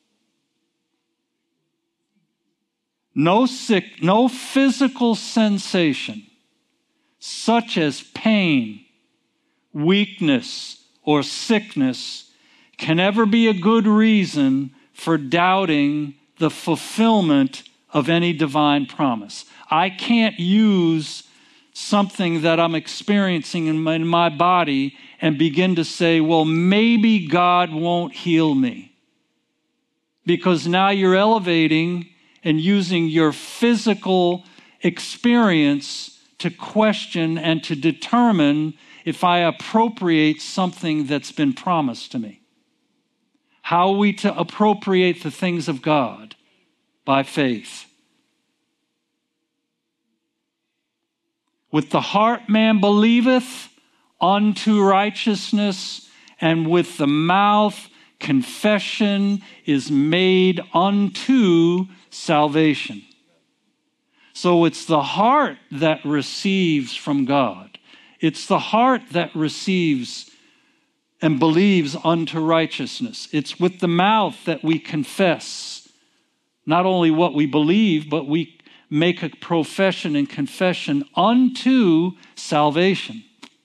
No sick, no physical sensation such as pain, weakness, or sickness can ever be a good reason for doubting the fulfillment of any divine promise. I can't use something that I'm experiencing in my, in my body and begin to say, well, maybe God won't heal me. Because now you're elevating and using your physical experience to question and to determine if I appropriate something that's been promised to me. How are we to appropriate the things of God? By faith. With the heart man believeth unto righteousness, and with the mouth confession is made unto salvation. So it's the heart that receives from God. It's the heart that receives and believes unto righteousness. It's with the mouth that we confess not only what we believe, but we make a profession and confession unto salvation.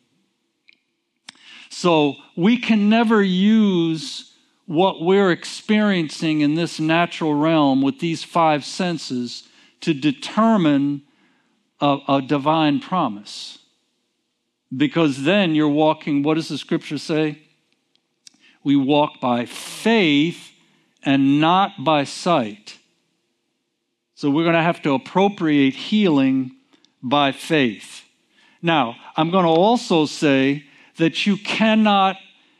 So we can never use what we're experiencing in this natural realm with these five senses to determine a, a divine promise. Because then you're walking, what does the scripture say? We walk by faith and not by sight. So we're going to have to appropriate healing by faith. Now, I'm going to also say that you cannot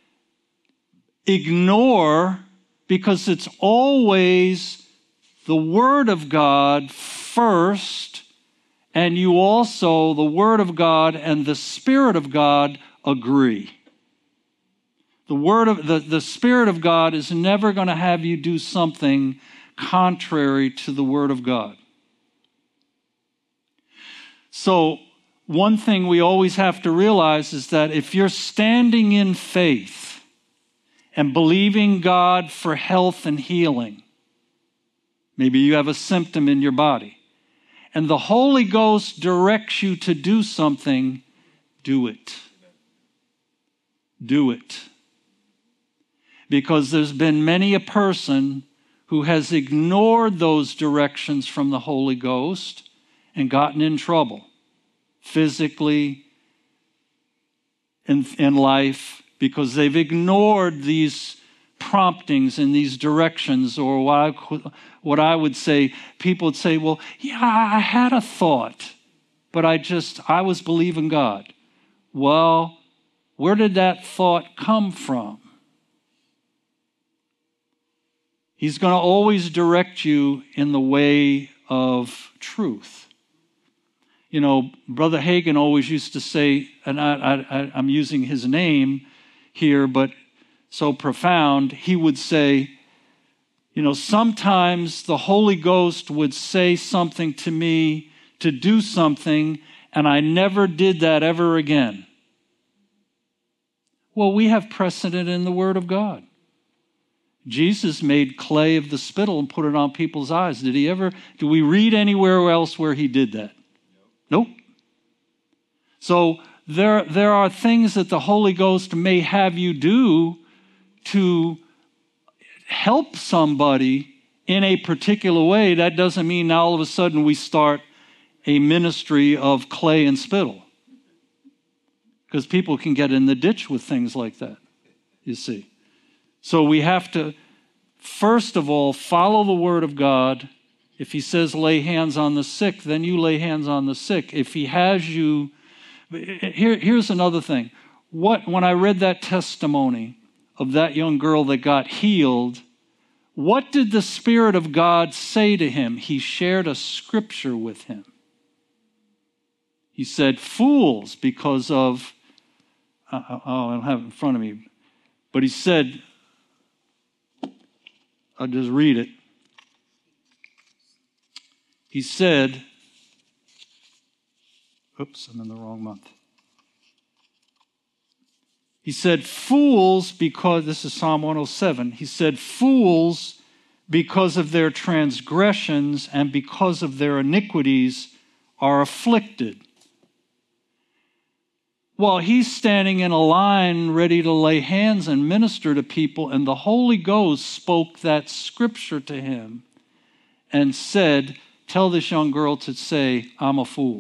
ignore, because it's always the Word of God first, and you also, the Word of God and the Spirit of God agree. The Word of the, the Spirit of God is never going to have you do something contrary to the Word of God. So, one thing we always have to realize is that if you're standing in faith and believing God for health and healing, maybe you have a symptom in your body, and the Holy Ghost directs you to do something, do it. Do it. Because there's been many a person who has ignored those directions from the Holy Ghost and gotten in trouble, physically, in, in life, because they've ignored these promptings and these directions, or what I, what I would say, people would say, well, yeah, I had a thought, but I just, I was believing God. Well, where did that thought come from? He's going to always direct you in the way of truth. You know, Brother Hagin always used to say, and I, I, I'm using his name here, but so profound, he would say, you know, sometimes the Holy Ghost would say something to me to do something, and I never did that ever again. Well, we have precedent in the Word of God. Jesus made clay of the spittle and put it on people's eyes. Did he ever, do we read anywhere else where he did that? Nope. So there, there are things that the Holy Ghost may have you do to help somebody in a particular way. That doesn't mean now all of a sudden we start a ministry of clay and spittle. Because people can get in the ditch with things like that, you see. So we have to, first of all, follow the Word of God. If he says lay hands on the sick, then you lay hands on the sick. If he has you, here, here's another thing. What, when I read that testimony of that young girl that got healed, what did the Spirit of God say to him? He shared a scripture with him. He said, fools, because of, oh, I don't have it in front of me, but he said, I'll just read it. He said, oops, I'm in the wrong month. He said, fools, because, this is Psalm one oh seven, he said, fools, because of their transgressions and because of their iniquities, are afflicted. Well, he's standing in a line ready to lay hands and minister to people, and the Holy Ghost spoke that scripture to him and said, tell this young girl to say, I'm a fool,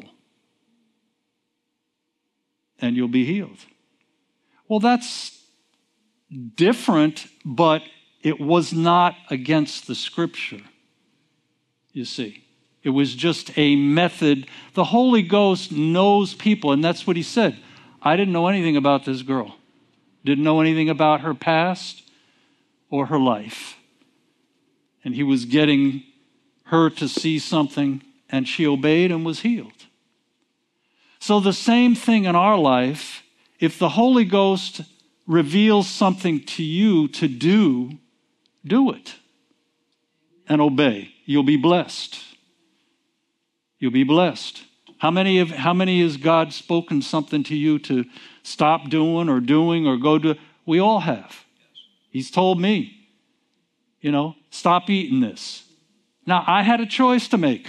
and you'll be healed. Well, that's different, but it was not against the scripture, you see. It was just a method. The Holy Ghost knows people, and that's what he said. I didn't know anything about this girl. Didn't know anything about her past or her life. And he was getting her to see something, and she obeyed and was healed. So the same thing in our life, if the Holy Ghost reveals something to you to do, do it and obey. You'll be blessed. You'll be blessed. How many of how many has God spoken something to you to stop doing or doing or go do? We all have. He's told me, you know, stop eating this. Now, I had a choice to make.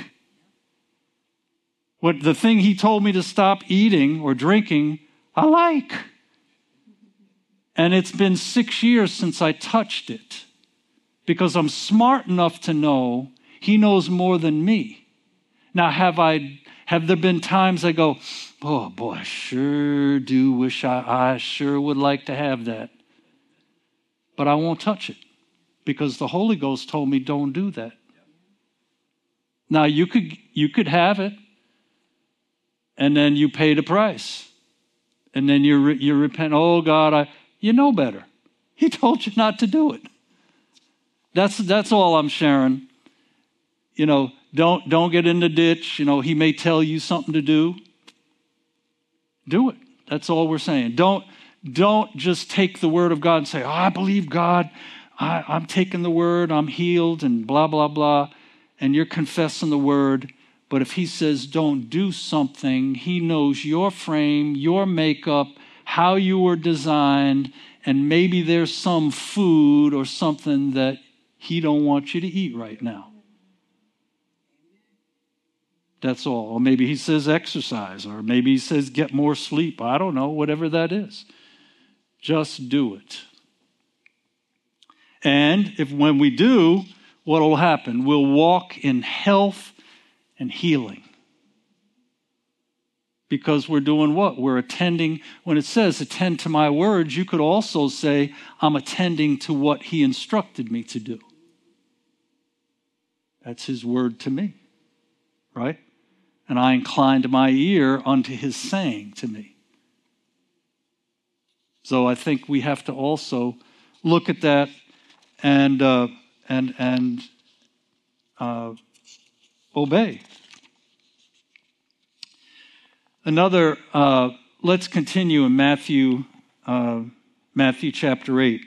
What the thing he told me to stop eating or drinking, I like. And it's been six years since I touched it, because I'm smart enough to know he knows more than me. Now, have I have there been times I go, oh boy, I sure do wish I, I sure would like to have that. But I won't touch it, because the Holy Ghost told me don't do that. Now, you could you could have it, and then you pay the price. And then you re- you repent, oh God, I you know better. He told you not to do it. That's that's all I'm sharing. You know, don't don't get in the ditch. You know, he may tell you something to do. Do it. That's all we're saying. Don't don't just take the word of God and say, oh, I believe God. I, I'm taking the word. I'm healed and blah, blah, blah. And you're confessing the word. But if he says don't do something, he knows your frame, your makeup, how you were designed, and maybe there's some food or something that he don't want you to eat right now. That's all. Or maybe he says exercise, or maybe he says get more sleep. I don't know, whatever that is. Just do it. And if when we do, what will happen? We'll walk in health and healing. Because we're doing what? We're attending. When it says attend to my words, you could also say I'm attending to what he instructed me to do. That's his word to me, right? And I inclined my ear unto his saying to me. So I think we have to also look at that and uh, and and uh, obey. Another. Uh, let's continue in Matthew, uh, Matthew chapter eight.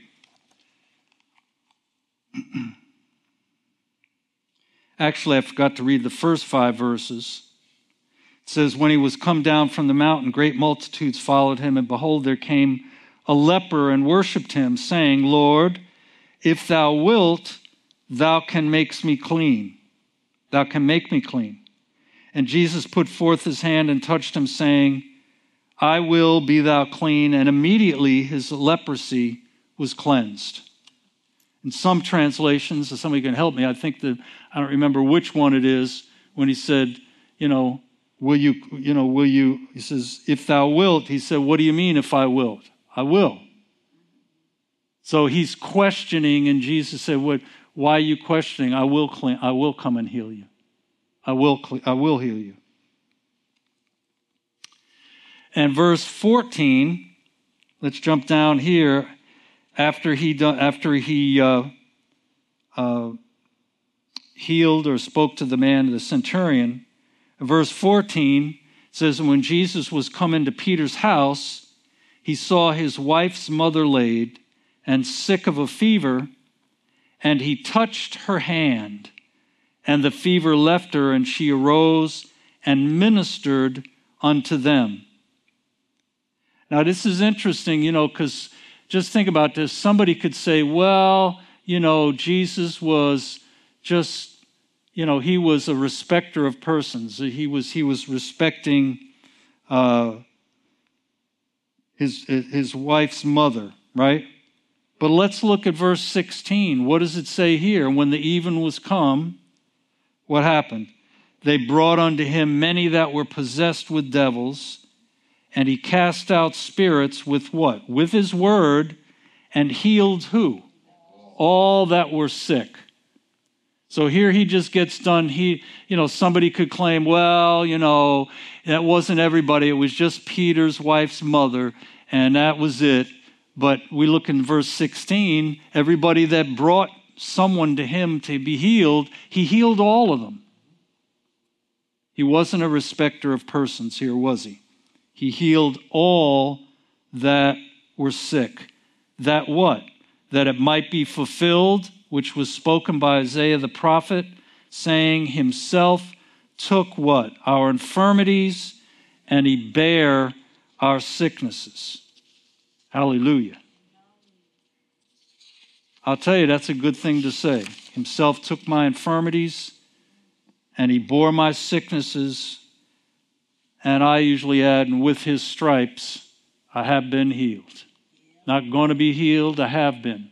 Actually, I forgot to read the first five verses. It says, when he was come down from the mountain, great multitudes followed him, and behold, there came a leper and worshipped him, saying, Lord, if thou wilt, thou can make me clean. Thou can make me clean. And Jesus put forth his hand and touched him, saying, I will, be thou clean. And immediately his leprosy was cleansed. In some translations, if somebody can help me, I think that, I don't remember which one it is, when he said, you know, will you, you know, will you, he says, if thou wilt, he said, what do you mean if I wilt? I will. So he's questioning, and Jesus said, what, why are you questioning? I will clean, I will come and heal you. I will, I will heal you. And verse fourteen, let's jump down here. After he done, after he uh, uh, healed or spoke to the man, the centurion, verse fourteen says, when Jesus was come into Peter's house, he saw his wife's mother laid and sick of a fever, and he touched her hand, and the fever left her, and she arose and ministered unto them. Now, this is interesting, you know, because just think about this. Somebody could say, well, you know, Jesus was just, you know, he was a respecter of persons. He was he was respecting uh, his his wife's mother, right? But let's look at verse sixteen. What does it say here? When the even was come, what happened? They brought unto him many that were possessed with devils, and he cast out spirits with what? With his word, and healed who? All that were sick. So here he just gets done. He, you know, somebody could claim, well, you know, that wasn't everybody. It was just Peter's wife's mother, and that was it. But we look in verse sixteen, everybody that brought someone to him to be healed, he healed all of them. He wasn't a respecter of persons here, was he? He healed all that were sick. That what? That it might be fulfilled, which was spoken by Isaiah the prophet, saying himself took what? Our infirmities, and he bare our sicknesses. Hallelujah. I'll tell you, that's a good thing to say. Himself took my infirmities, and he bore my sicknesses. And I usually add, and with his stripes, I have been healed. Not going to be healed, I have been.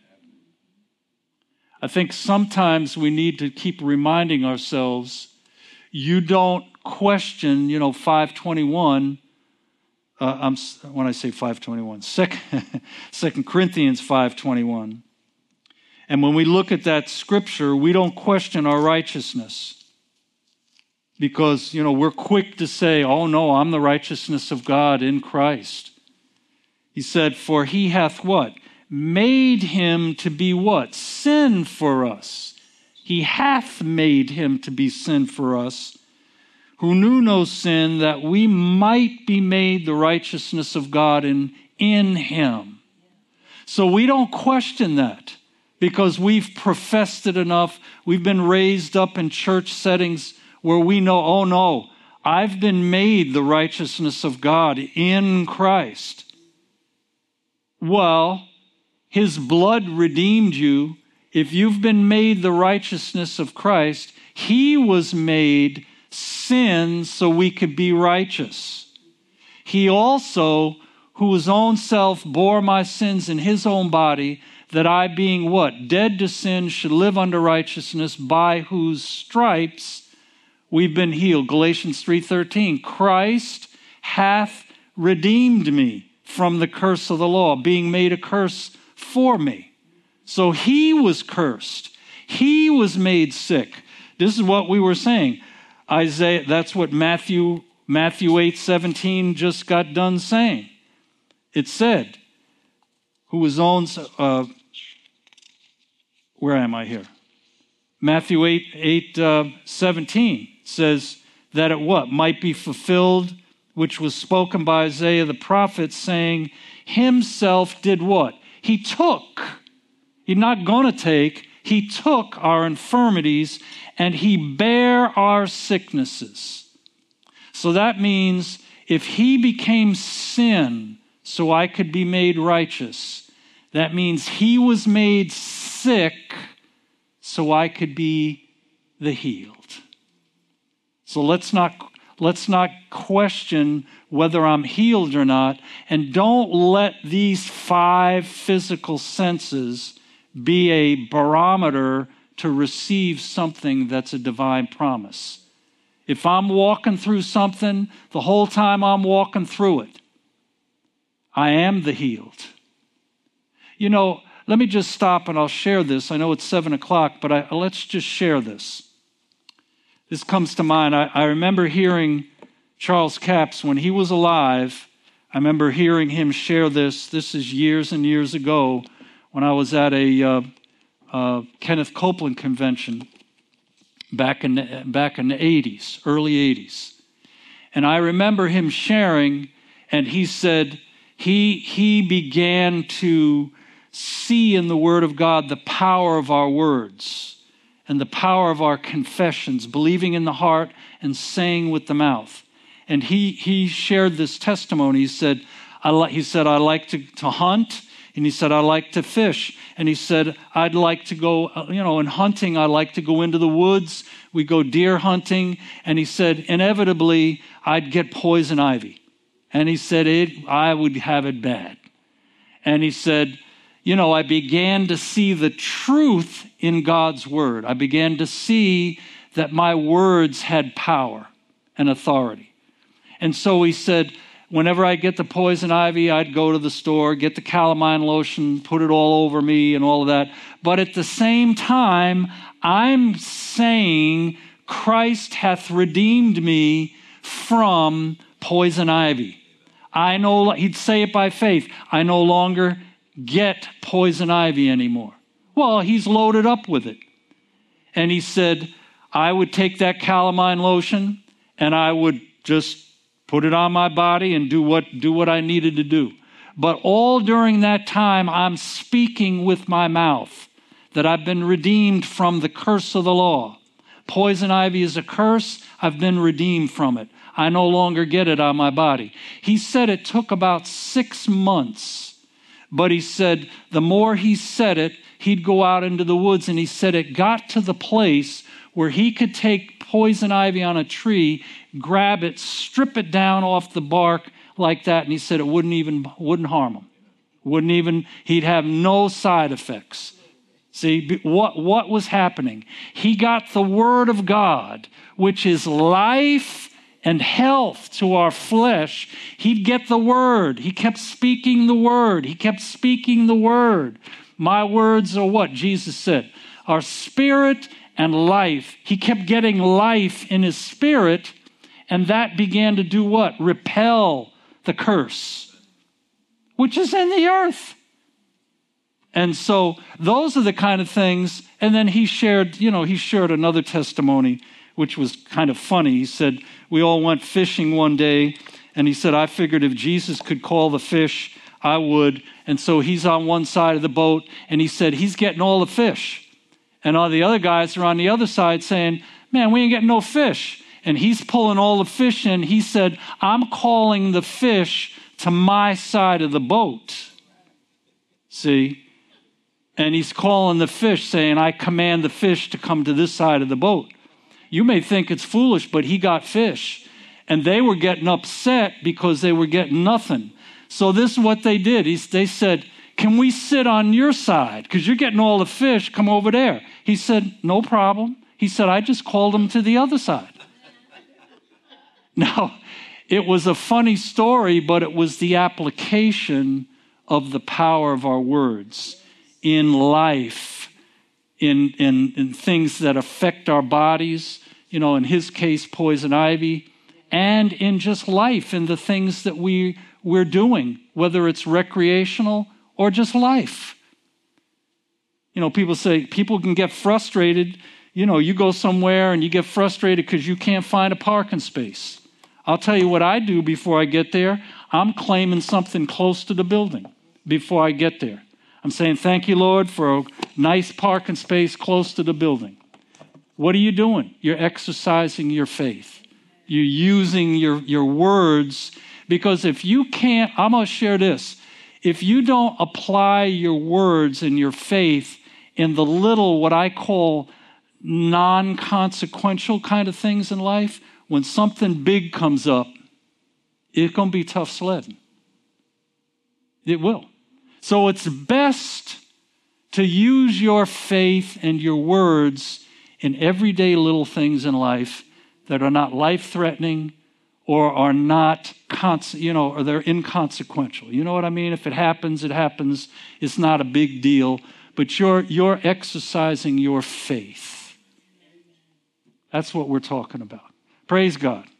I think sometimes we need to keep reminding ourselves, you don't question, you know, five twenty-one. Uh, I'm, when I say five twenty-one, Second Corinthians five twenty-one. And when we look at that scripture, we don't question our righteousness. Because, you know, we're quick to say, oh no, I'm the righteousness of God in Christ. He said, for he hath what? Made him to be what? Sin for us. He hath made him to be sin for us, who knew no sin, that we might be made the righteousness of God in, in him. So we don't question that because we've professed it enough. We've been raised up in church settings where we know, oh no, I've been made the righteousness of God in Christ. Well, his blood redeemed you. If you've been made the righteousness of Christ, he was made sin so we could be righteous. He also, whose own self bore my sins in his own body, that I being what? Dead to sin should live unto righteousness, by whose stripes we've been healed. Galatians three thirteen, Christ hath redeemed me from the curse of the law, being made a curse for me. So he was cursed. He was made sick. This is what we were saying. Isaiah, that's what Matthew, Matthew eight seventeen just got done saying. It said, who was owns, uh, where am I here? Matthew eight, eight uh, seventeen says that it what? Might be fulfilled, which was spoken by Isaiah the prophet, saying, himself did what? He took. He's not going to take. He took our infirmities and he bare our sicknesses. So that means if he became sin so I could be made righteous, that means he was made sick so I could be the healed. So let's not let's not question whether I'm healed or not, and don't let these five physical senses be a barometer to receive something that's a divine promise. If I'm walking through something, the whole time I'm walking through it, I am the healed. You know, let me just stop and I'll share this. I know it's seven o'clock, but I, let's just share this. This comes to mind. I, I remember hearing Charles Capps when he was alive. I remember hearing him share this. This is years and years ago when I was at a uh, uh, Kenneth Copeland convention back in the, back in the eighties, early eighties. And I remember him sharing, and he said he he began to see in the Word of God the power of our words and the power of our confessions, believing in the heart and saying with the mouth. And he he shared this testimony. He said, I li- he said, I like to, to hunt. And he said, I like to fish. And he said, I'd like to go, you know, in hunting, I like to go into the woods. We go deer hunting. And he said, inevitably, I'd get poison ivy. And he said, it, I would have it bad. And he said, you know, I began to see the truth in God's word. I began to see that my words had power and authority. And so he said, whenever I get the poison ivy, I'd go to the store, get the calamine lotion, put it all over me and all of that. But at the same time, I'm saying Christ hath redeemed me from poison ivy. I know, he'd say it by faith, I no longer get poison ivy anymore. Well, he's loaded up with it. And he said, I would take that calamine lotion and I would just put it on my body and do what, do what I needed to do. But all during that time, I'm speaking with my mouth that I've been redeemed from the curse of the law. Poison ivy is a curse. I've been redeemed from it. I no longer get it on my body. He said it took about six months. But he said the more he said it, he'd go out into the woods, and he said it got to the place where he could take poison ivy on a tree, grab it, strip it down off the bark like that, and he said it wouldn't even wouldn't harm him. Wouldn't even, he'd have no side effects. See, what, what was happening? He got the word of God, which is life and health to our flesh. He'd get the word. He kept speaking the word. He kept speaking the word. My words are what Jesus said, are spirit and life. He kept getting life in his spirit, and that began to do what? Repel the curse. which is in the earth. And so those are the kind of things. And then he shared, you know, he shared another testimony, which was kind of funny. He said, we all went fishing one day, and he said, I figured if Jesus could call the fish, I would. And so he's on one side of the boat, and he said, he's getting all the fish. And all the other guys are on the other side saying, man, we ain't getting no fish. And he's pulling all the fish in. He said, I'm calling the fish to my side of the boat. See? And he's calling the fish, saying, I command the fish to come to this side of the boat. You may think it's foolish, but he got fish. And they were getting upset because they were getting nothing. So this is what they did. He's, they said, can we sit on your side? Because you're getting all the fish. Come over there. He said, no problem. He said, I just called them to the other side. Now, it was a funny story, but it was the application of the power of our words in life, in, in, in things that affect our bodies, you know, in his case, poison ivy, and in just life, in the things that we, we're doing, whether it's recreational or just life. You know, people say people can get frustrated. You know, you go somewhere and you get frustrated because you can't find a parking space. I'll tell you what I do before I get there. I'm claiming something close to the building before I get there. I'm saying, thank you, Lord, for a nice parking space close to the building. What are you doing? You're exercising your faith. You're using your, your words, because if you can't, I'm going to share this. If you don't apply your words and your faith in the little, what I call non-consequential kind of things in life, when something big comes up, it's going to be tough sledding. It will. So it's best to use your faith and your words in everyday little things in life that are not life-threatening or are not, cons- you know, or they're inconsequential. You know what I mean? If it happens, it happens. It's not a big deal. But you're, you're exercising your faith. That's what we're talking about. Praise God.